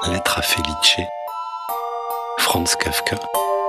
Lettre à Felice, Franz Kafka.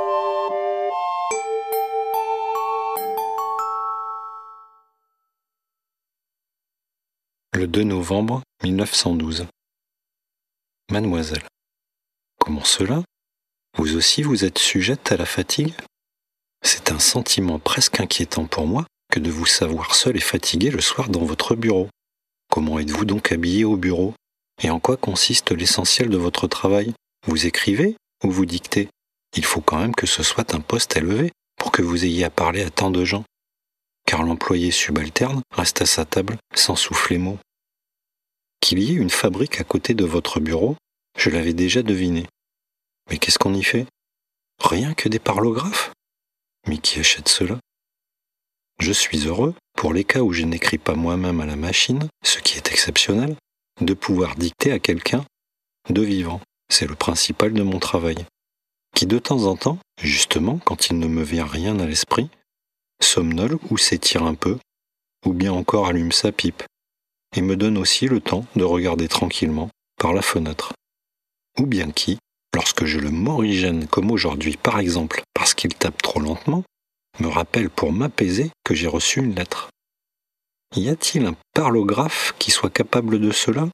Le 2 novembre 1912. Mademoiselle, comment cela? Vous aussi vous êtes sujette à la fatigue? C'est un sentiment presque inquiétant pour moi que de vous savoir seule et fatiguée le soir dans votre bureau. Comment êtes-vous donc habillée au bureau? Et en quoi consiste l'essentiel de votre travail? Vous écrivez ou vous dictez? Il faut quand même que ce soit un poste élevé pour que vous ayez à parler à tant de gens. Car l'employé subalterne reste à sa table sans souffler mot. Qu'il y ait une fabrique à côté de votre bureau, je l'avais déjà deviné. Mais qu'est-ce qu'on y fait? Rien que des parlographes? Mais qui achète cela? Je suis heureux, pour les cas où je n'écris pas moi-même à la machine, ce qui est exceptionnel, de pouvoir dicter à quelqu'un de vivant. C'est le principal de mon travail. Qui de temps en temps, justement quand il ne me vient rien à l'esprit, somnole ou s'étire un peu, ou bien encore allume sa pipe, et me donne aussi le temps de regarder tranquillement par la fenêtre. Ou bien qui, lorsque je le morigène comme aujourd'hui par exemple parce qu'il tape trop lentement, me rappelle pour m'apaiser que j'ai reçu une lettre. Y a-t-il un parlographe qui soit capable de cela?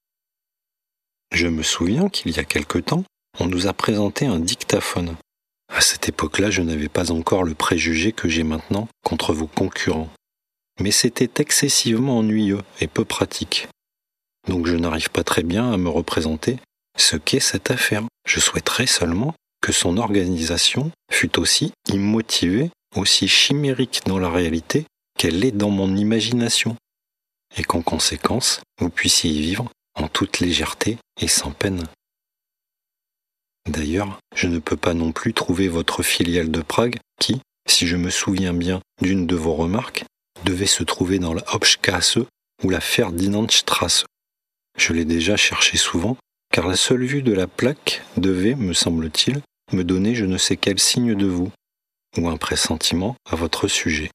Je me souviens qu'il y a quelque temps, on nous a présenté un dictaphone. À cette époque-là, je n'avais pas encore le préjugé que j'ai maintenant contre vos concurrents. Mais c'était excessivement ennuyeux et peu pratique. Donc je n'arrive pas très bien à me représenter ce qu'est cette affaire. Je souhaiterais seulement que son organisation fût aussi immotivée, aussi chimérique dans la réalité qu'elle l'est dans mon imagination, et qu'en conséquence, vous puissiez y vivre en toute légèreté et sans peine. D'ailleurs, je ne peux pas non plus trouver votre filiale de Prague qui, si je me souviens bien d'une de vos remarques, devait se trouver dans la Hauptstrasse ou la Ferdinandstrasse. Je l'ai déjà cherché souvent, car la seule vue de la plaque devait, me semble-t-il, me donner je ne sais quel signe de vous, ou un pressentiment à votre sujet.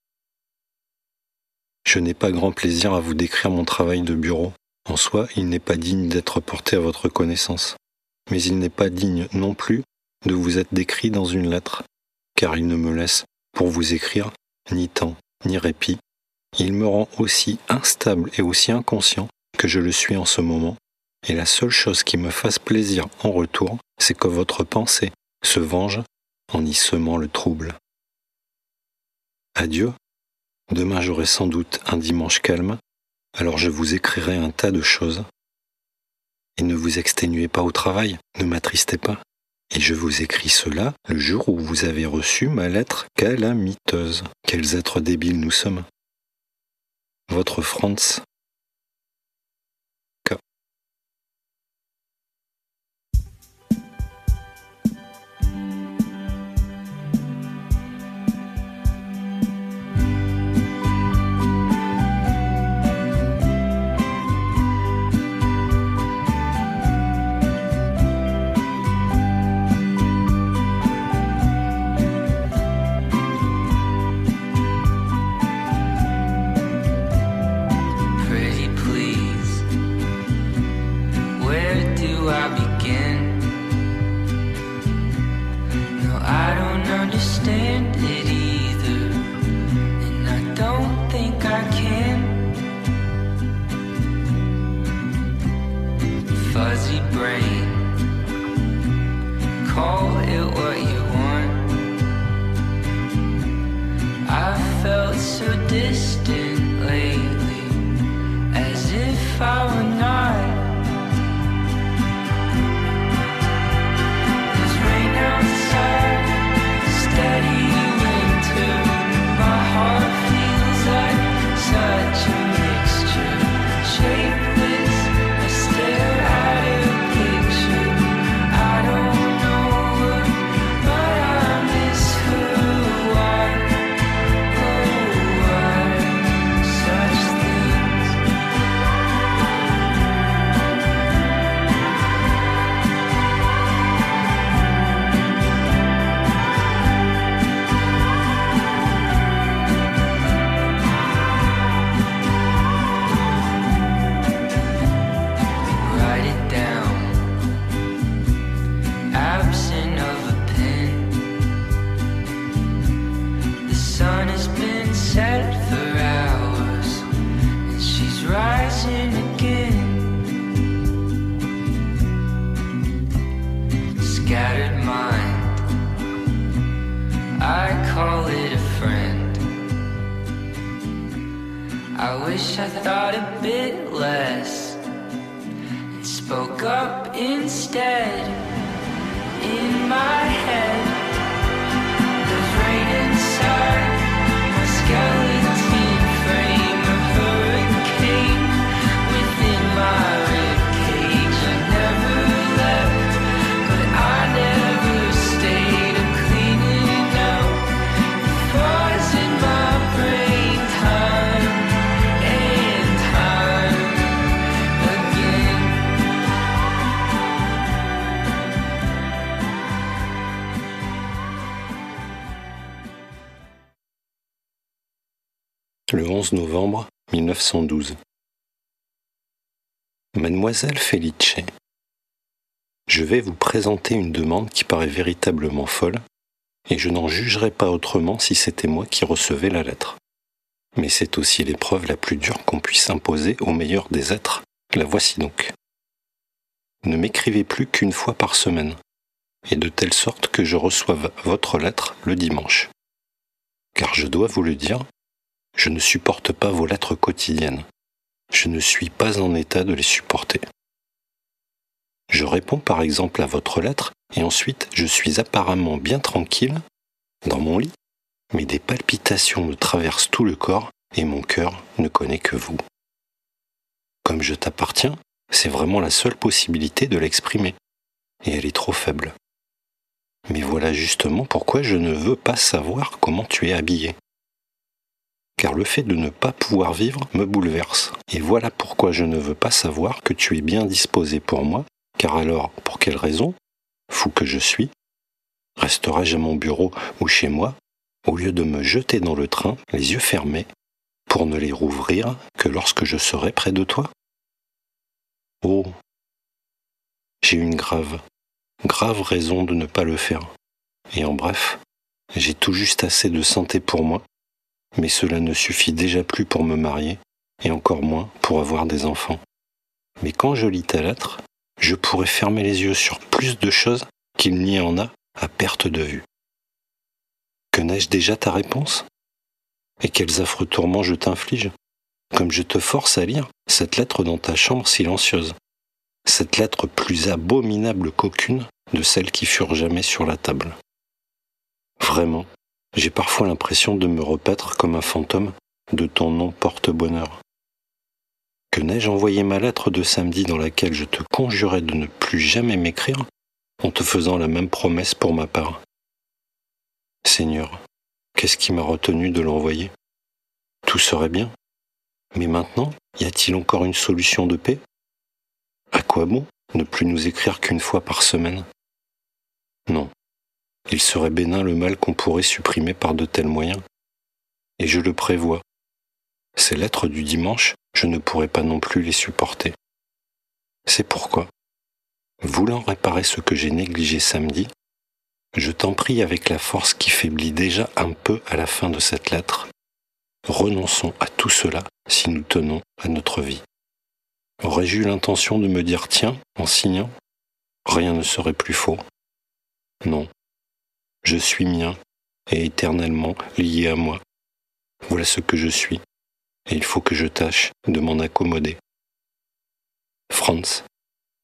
Je n'ai pas grand plaisir à vous décrire mon travail de bureau. En soi, il n'est pas digne d'être porté à votre connaissance. Mais il n'est pas digne non plus de vous être décrit dans une lettre, car il ne me laisse, pour vous écrire, ni temps, ni répit. Il me rend aussi instable et aussi inconscient que je le suis en ce moment, et la seule chose qui me fasse plaisir en retour, c'est que votre pensée se venge en y semant le trouble. Adieu. Demain j'aurai sans doute un dimanche calme, alors je vous écrirai un tas de choses. Et ne vous exténuez pas au travail, ne m'attristez pas. Et je vous écris cela le jour où vous avez reçu ma lettre calamiteuse. Quels êtres débiles nous sommes. Votre Franz K. Understand it either, and I don't think I can. Fuzzy brain, call it what you want. I felt so distant lately, as if I were not. There's rain outside, steady winter. My heart feels like such a mixture, shapeless. I stare at a picture. scattered mind. I call it a friend. I wish I thought a bit less and spoke up instead. In my head, there's rain inside my skeleton frame, a hurricane within my ribcage. I never left, but I never stayed. I'm cleaning out the flaws in my brain, time and time again. Le 11 novembre 1912. Mademoiselle Felice, je vais vous présenter une demande qui paraît véritablement folle, et je n'en jugerais pas autrement si c'était moi qui recevais la lettre. Mais c'est aussi l'épreuve la plus dure qu'on puisse imposer au meilleur des êtres. La voici donc. Ne m'écrivez plus qu'une fois par semaine, et de telle sorte que je reçoive votre lettre le dimanche. Car je dois vous le dire, je ne supporte pas vos lettres quotidiennes. Je ne suis pas en état de les supporter. Je réponds par exemple à votre lettre et ensuite je suis apparemment bien tranquille dans mon lit, mais des palpitations me traversent tout le corps et mon cœur ne connaît que vous. Comme je t'appartiens, c'est vraiment la seule possibilité de l'exprimer, et elle est trop faible. Mais voilà justement pourquoi je ne veux pas savoir comment tu es habillé. Car le fait de ne pas pouvoir vivre me bouleverse. Et voilà pourquoi je ne veux pas savoir que tu es bien disposé pour moi, car alors, pour quelle raison, fou que je suis, resterai-je à mon bureau ou chez moi, au lieu de me jeter dans le train, les yeux fermés, pour ne les rouvrir que lorsque je serai près de toi? Oh, j'ai une grave raison de ne pas le faire. Et en bref, j'ai tout juste assez de santé pour moi, mais cela ne suffit déjà plus pour me marier, et encore moins pour avoir des enfants. Mais quand je lis ta lettre, je pourrais fermer les yeux sur plus de choses qu'il n'y en a à perte de vue. Que n'ai-je déjà ta réponse? Et quels affreux tourments je t'inflige, comme je te force à lire cette lettre dans ta chambre silencieuse, cette lettre plus abominable qu'aucune de celles qui furent jamais sur la table. Vraiment, j'ai parfois l'impression de me repaître comme un fantôme de ton nom porte-bonheur. Que n'ai-je envoyé ma lettre de samedi dans laquelle je te conjurais de ne plus jamais m'écrire en te faisant la même promesse pour ma part? Seigneur, qu'est-ce qui m'a retenu de l'envoyer? Tout serait bien. Mais maintenant, y a-t-il encore une solution de paix? À quoi bon ne plus nous écrire qu'une fois par semaine? Non. Il serait bénin le mal qu'on pourrait supprimer par de tels moyens. Et je le prévois. Ces lettres du dimanche, je ne pourrai pas non plus les supporter. C'est pourquoi, voulant réparer ce que j'ai négligé samedi, je t'en prie avec la force qui faiblit déjà un peu à la fin de cette lettre, renonçons à tout cela si nous tenons à notre vie. Aurais-je eu l'intention de me dire tiens, en signant, rien ne serait plus faux? Non. Je suis mien et éternellement lié à moi. Voilà ce que je suis, et il faut que je tâche de m'en accommoder. Franz.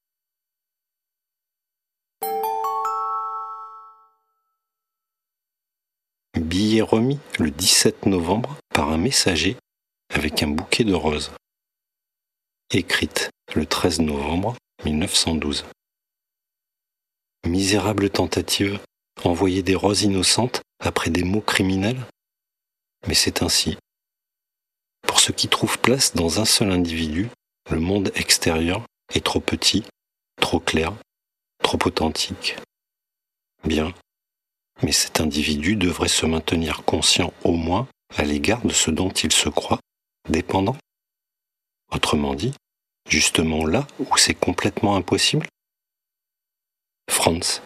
Billet remis le 17 novembre par un messager avec un bouquet de roses. Écrite le 13 novembre 1912. Misérable tentative, envoyer des roses innocentes après des mots criminels? Mais c'est ainsi. Pour ce qui trouve place dans un seul individu, le monde extérieur est trop petit, trop clair, trop authentique. Bien, mais cet individu devrait se maintenir conscient au moins à l'égard de ce dont il se croit dépendant. Autrement dit, justement là où c'est complètement impossible. Franz.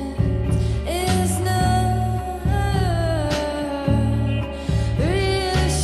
Reassuring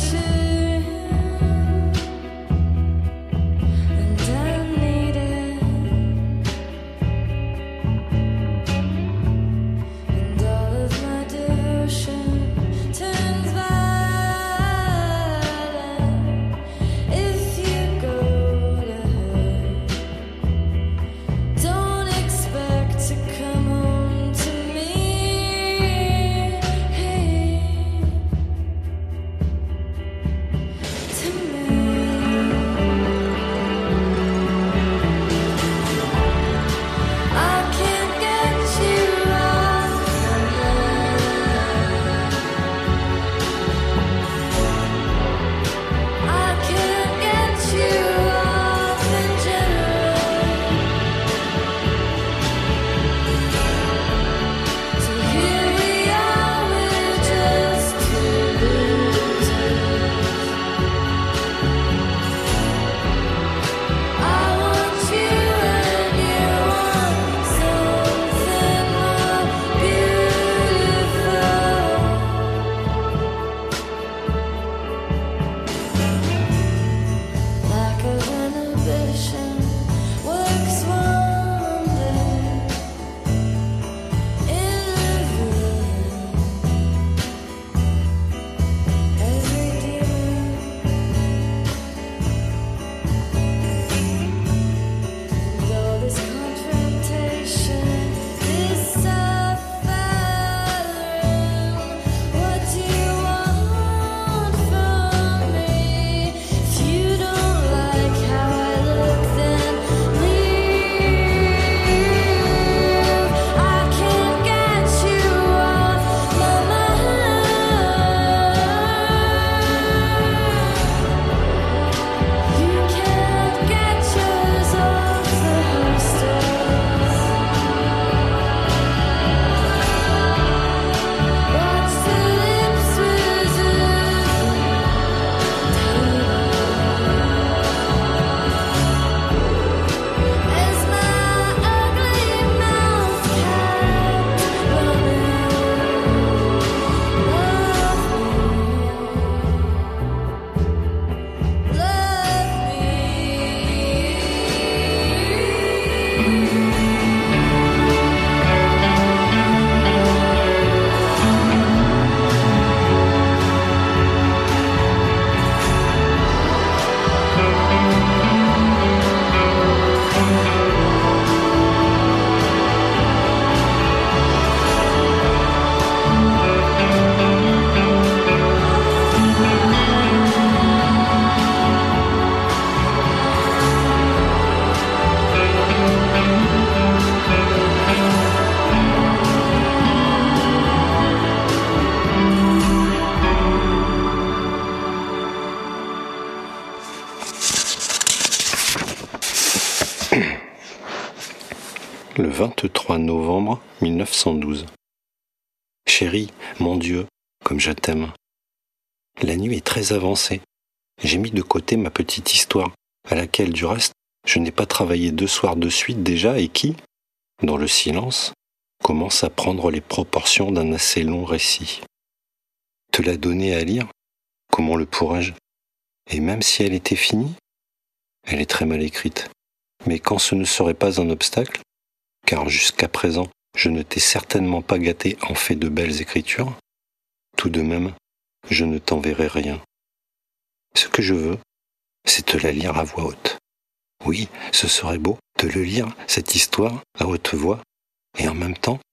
23 novembre 1912. Chérie, mon Dieu, comme je t'aime. La nuit est très avancée. J'ai mis de côté ma petite histoire, à laquelle, du reste, je n'ai pas travaillé 2 soirs de suite déjà et qui, dans le silence, commence à prendre les proportions d'un assez long récit. Te la donner à lire, comment le pourrais-je? Et même si elle était finie, elle est très mal écrite. Mais quand ce ne serait pas un obstacle, car jusqu'à présent, je ne t'ai certainement pas gâté en fait de belles écritures, tout de même, je ne t'enverrai rien. Ce que je veux, c'est te la lire à voix haute. Oui, ce serait beau de le lire, cette histoire, à haute voix, et en même temps,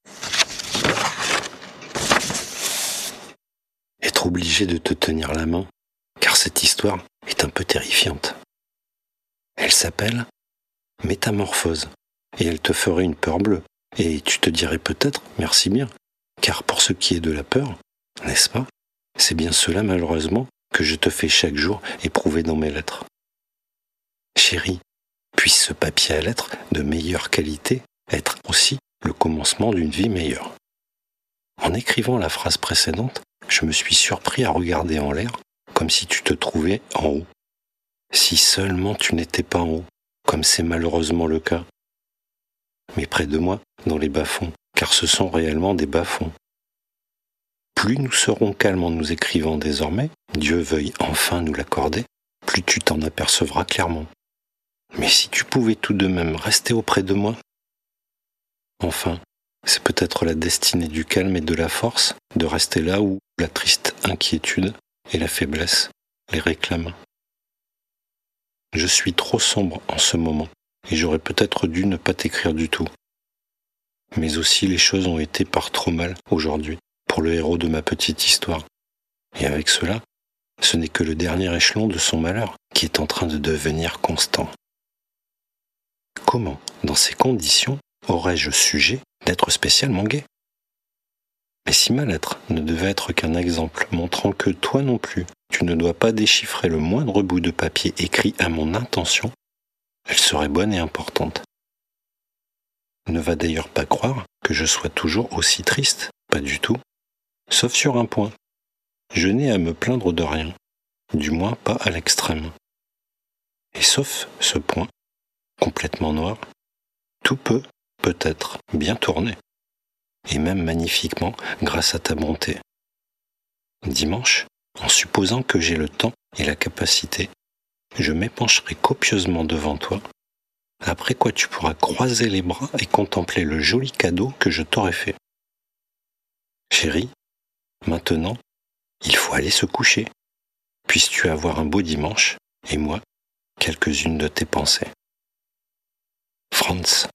être obligé de te tenir la main, car cette histoire est un peu terrifiante. Elle s'appelle Métamorphose, et elle te ferait une peur bleue, et tu te dirais peut-être merci bien, car pour ce qui est de la peur, n'est-ce pas, c'est bien cela malheureusement que je te fais chaque jour éprouver dans mes lettres. Chérie, puisse ce papier à lettres de meilleure qualité être aussi le commencement d'une vie meilleure. En écrivant la phrase précédente, je me suis surpris à regarder en l'air comme si tu te trouvais en haut. Si seulement tu n'étais pas en haut, comme c'est malheureusement le cas. Mais près de moi, dans les bas-fonds, car ce sont réellement des bas-fonds. Plus nous serons calmes en nous écrivant désormais, Dieu veuille enfin nous l'accorder, plus tu t'en apercevras clairement. Mais si tu pouvais tout de même rester auprès de moi? Enfin, c'est peut-être la destinée du calme et de la force de rester là où la triste inquiétude et la faiblesse les réclament. Je suis trop sombre en ce moment, et j'aurais peut-être dû ne pas t'écrire du tout. Mais aussi les choses ont été par trop mal aujourd'hui pour le héros de ma petite histoire. Et avec cela, ce n'est que le dernier échelon de son malheur qui est en train de devenir constant. Comment, dans ces conditions, aurais-je sujet d'être spécialement gai? Mais si ma lettre ne devait être qu'un exemple montrant que toi non plus, tu ne dois pas déchiffrer le moindre bout de papier écrit à mon intention, elle serait bonne et importante. Ne va d'ailleurs pas croire que je sois toujours aussi triste, pas du tout, sauf sur un point. Je n'ai à me plaindre de rien, du moins pas à l'extrême. Et sauf ce point, complètement noir, tout peut, peut-être, bien tourner, et même magnifiquement grâce à ta bonté. Dimanche, en supposant que j'ai le temps et la capacité, je m'épancherai copieusement devant toi, après quoi tu pourras croiser les bras et contempler le joli cadeau que je t'aurai fait. Chérie, maintenant, il faut aller se coucher. Puisses-tu avoir un beau dimanche, et moi, quelques-unes de tes pensées. Franz.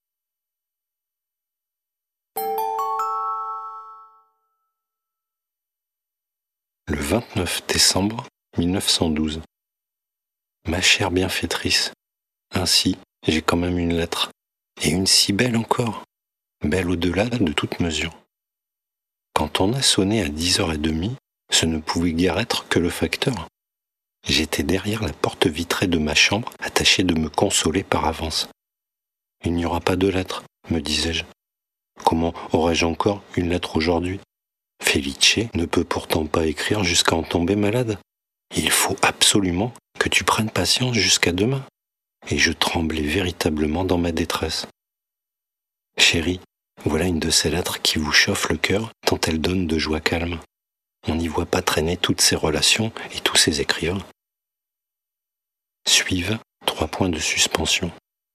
Le 29 décembre 1912. Ma chère bienfaitrice, ainsi j'ai quand même une lettre, et une si belle encore, belle au-delà de toute mesure. Quand on a sonné à 10h30, ce ne pouvait guère être que le facteur. J'étais derrière la porte vitrée de ma chambre, attaché de me consoler par avance. Il n'y aura pas de lettre, me disais-je. Comment aurais-je encore une lettre aujourd'hui? Felice ne peut pourtant pas écrire jusqu'à en tomber malade. Il faut absolument que tu prennes patience jusqu'à demain. Et je tremblais véritablement dans ma détresse. Chérie, voilà une de ces lettres qui vous chauffe le cœur tant elle donne de joie calme. On n'y voit pas traîner toutes ces relations et tous ces écrivains. Suivent 3 points de suspension.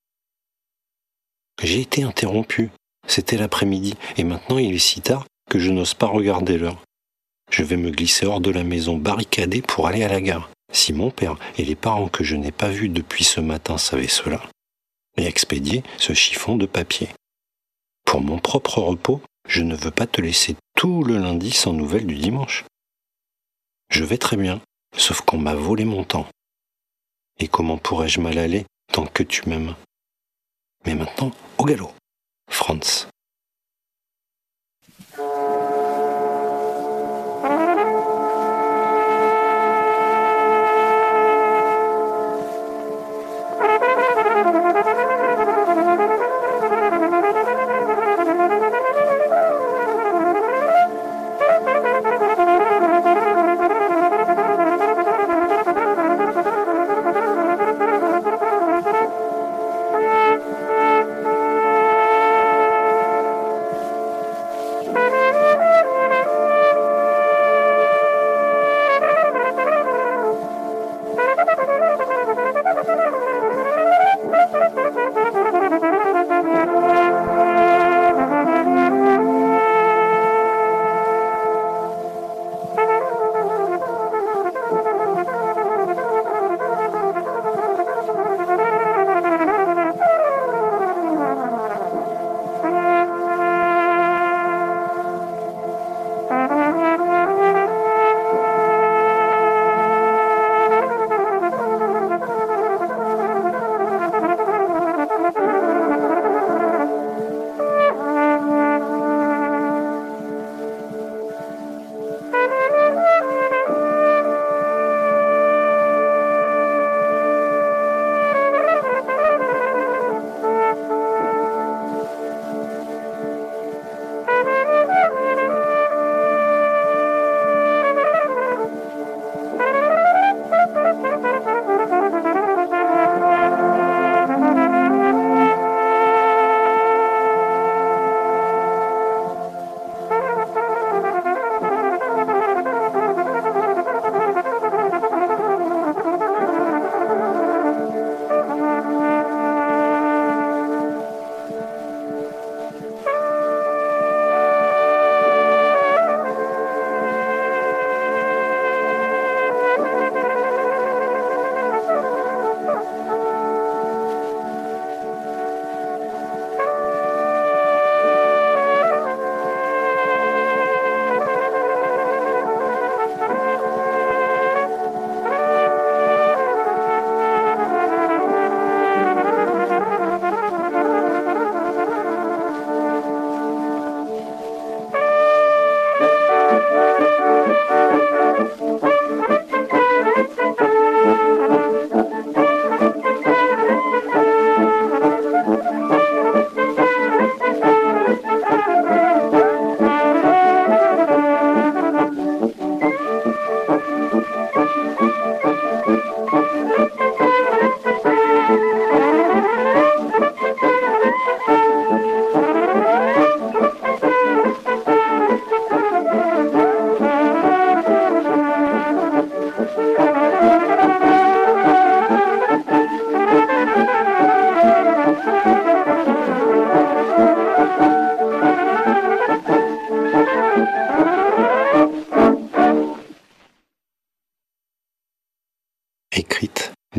J'ai été interrompu. C'était l'après-midi et maintenant il est si tard que je n'ose pas regarder l'heure. Je vais me glisser hors de la maison barricadée pour aller à la gare. Si mon père et les parents que je n'ai pas vus depuis ce matin savaient cela, et expédier ce chiffon de papier. Pour mon propre repos, je ne veux pas te laisser tout le lundi sans nouvelles du dimanche. Je vais très bien, sauf qu'on m'a volé mon temps. Et comment pourrais-je mal aller tant que tu m'aimes? Mais maintenant, au galop. Franz.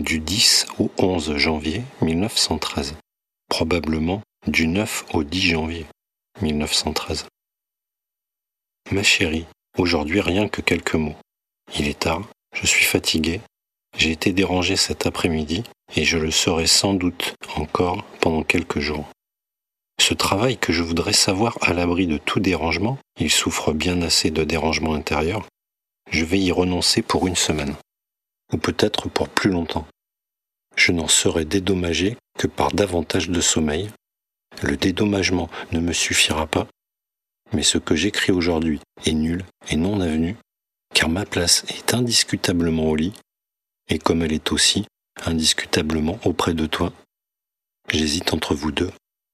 du 10 au 11 janvier 1913, probablement du 9 au 10 janvier 1913. Ma chérie, aujourd'hui rien que quelques mots. Il est tard, je suis fatigué, j'ai été dérangé cet après-midi et je le serai sans doute encore pendant quelques jours. Ce travail que je voudrais savoir à l'abri de tout dérangement, il souffre bien assez de dérangement intérieur, je vais y renoncer pour une semaine, ou peut-être pour plus longtemps. Je n'en serai dédommagé que par davantage de sommeil. Le dédommagement ne me suffira pas, mais ce que j'écris aujourd'hui est nul et non avenu, car ma place est indiscutablement au lit, et comme elle est aussi indiscutablement auprès de toi, j'hésite entre vous deux.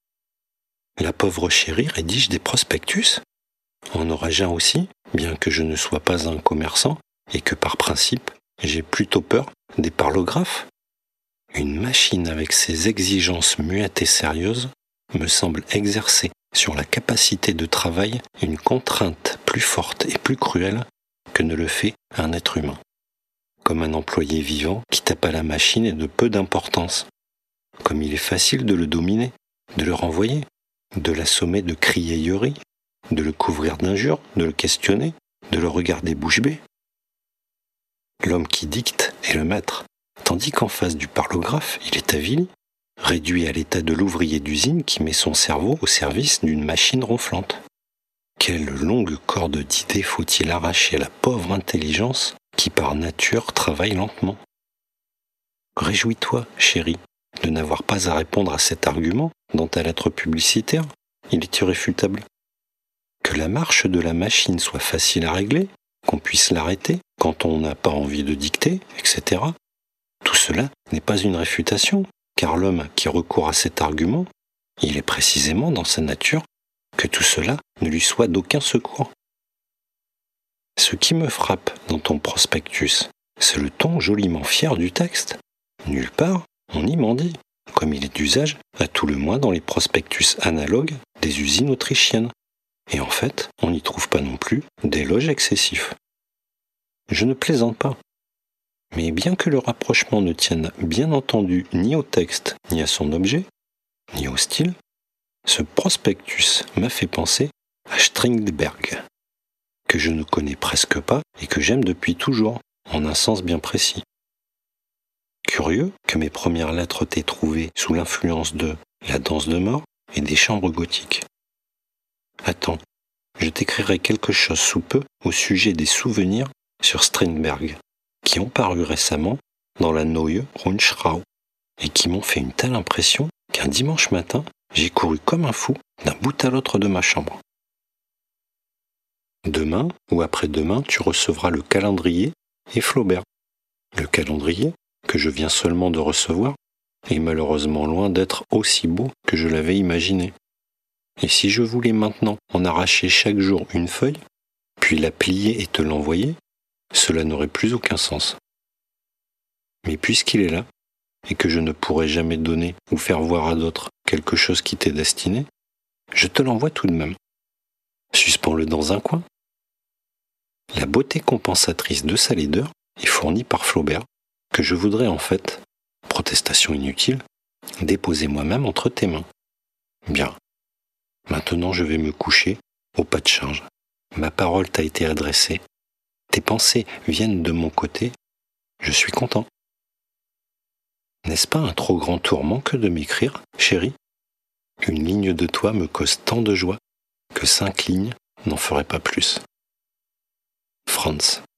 La pauvre chérie rédige des prospectus ? En aurais-je un aussi, bien que je ne sois pas un commerçant et que par principe, j'ai plutôt peur des parlographes ? Une machine avec ses exigences muettes et sérieuses me semble exercer sur la capacité de travail une contrainte plus forte et plus cruelle que ne le fait un être humain. Comme un employé vivant qui tape à la machine est de peu d'importance. Comme il est facile de le dominer, de le renvoyer, de l'assommer de criailleries, de le couvrir d'injures, de le questionner, de le regarder bouche bée. L'homme qui dicte est le maître, tandis qu'en face du parlographe, il est avili, réduit à l'état de l'ouvrier d'usine qui met son cerveau au service d'une machine ronflante. Quelle longue corde d'idées faut-il arracher à la pauvre intelligence qui par nature travaille lentement. Réjouis-toi, chérie, de n'avoir pas à répondre à cet argument dans ta lettre publicitaire, il est irréfutable. Que la marche de la machine soit facile à régler, qu'on puisse l'arrêter quand on n'a pas envie de dicter, etc. Tout cela n'est pas une réfutation, car l'homme qui recourt à cet argument, il est précisément dans sa nature que tout cela ne lui soit d'aucun secours. Ce qui me frappe dans ton prospectus, c'est le ton joliment fier du texte. Nulle part, on n'y mendie, comme il est d'usage, à tout le moins dans les prospectus analogues des usines autrichiennes. Et en fait, on n'y trouve pas non plus d'éloges excessifs. Je ne plaisante pas. Mais bien que le rapprochement ne tienne bien entendu ni au texte, ni à son objet, ni au style, ce prospectus m'a fait penser à Strindberg, que je ne connais presque pas et que j'aime depuis toujours, en un sens bien précis. Curieux que mes premières lettres t'aient trouvé sous l'influence de La danse de mort et des chambres gothiques. Attends, je t'écrirai quelque chose sous peu au sujet des souvenirs sur Strindberg, qui ont paru récemment dans la Neue Rundschau et qui m'ont fait une telle impression qu'un dimanche matin, j'ai couru comme un fou d'un bout à l'autre de ma chambre. Demain ou après-demain, tu recevras le calendrier et Flaubert. Le calendrier, que je viens seulement de recevoir, est malheureusement loin d'être aussi beau que je l'avais imaginé. Et si je voulais maintenant en arracher chaque jour une feuille, puis la plier et te l'envoyer, cela n'aurait plus aucun sens. Mais puisqu'il est là, et que je ne pourrai jamais donner ou faire voir à d'autres quelque chose qui t'est destiné, je te l'envoie tout de même. Suspends-le dans un coin. La beauté compensatrice de sa laideur est fournie par Flaubert, que je voudrais en fait, protestation inutile, déposer moi-même entre tes mains. Bien. Maintenant je vais me coucher, au pas de charge. Ma parole t'a été adressée. Tes pensées viennent de mon côté. Je suis content. N'est-ce pas un trop grand tourment que de m'écrire, chérie ? Une ligne de toi me cause tant de joie que 5 lignes n'en feraient pas plus. Franz.